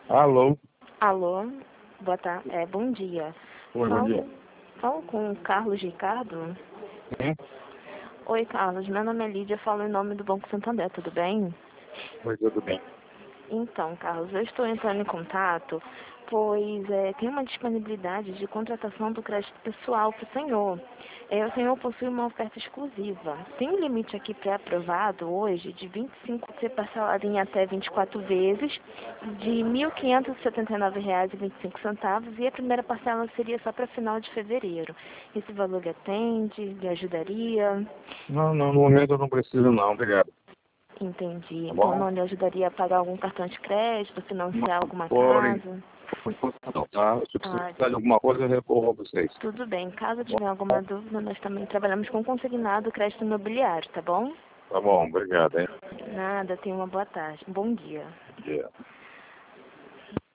Alô? Alô, boa tarde, bom dia. Oi, bom dia. Falo com o Carlos Ricardo. Sim? Oi, Carlos, meu nome é Lídia, falo em nome do Banco Santander, tudo bem? Oi, tudo bem. Então, Carlos, eu estou entrando em contato, pois tem uma disponibilidade de contratação do crédito pessoal para o senhor. O senhor possui uma oferta exclusiva. Tem um limite aqui pré-aprovado hoje de 25 ser parcelado em até 24 vezes, de R$ 1.579,25, e a primeira parcela seria só para final de fevereiro. Esse valor lhe atende, lhe ajudaria? Não, no momento eu não preciso não, obrigado. Entendi. Tá Então bom? não lhe ajudaria a pagar algum cartão de crédito, Não, financiar alguma por casa? enquanto não, tá? Se Ah, precisar de alguma coisa, eu recorro a vocês. tudo bem. Caso Tá tiver alguma dúvida, nós também trabalhamos com consignado crédito imobiliário, tá bom? Tá bom, obrigado, hein? Nada, tenha uma boa tarde. Um bom dia. Bom dia.